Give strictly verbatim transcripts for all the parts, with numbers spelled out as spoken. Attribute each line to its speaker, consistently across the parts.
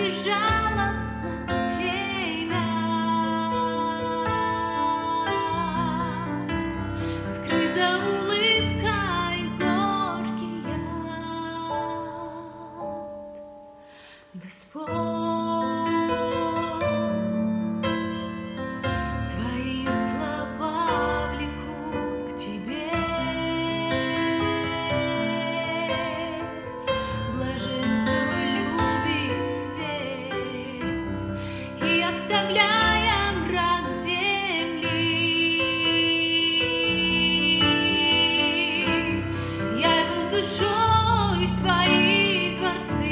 Speaker 1: безжалостно клеймят, скрыв за улыбкой горький яд. Господь, Твои слова влекут к Тебе. Блажен, кто любит свет и, оставляя мрак земли, я рву с душой в Твои дворцы.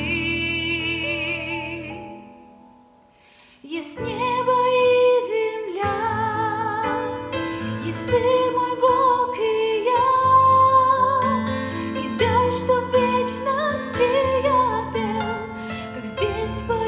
Speaker 1: Есть небо и земля, есть Ты, мой Бог, и я, и дай, что в вечности я пел, как здесь поет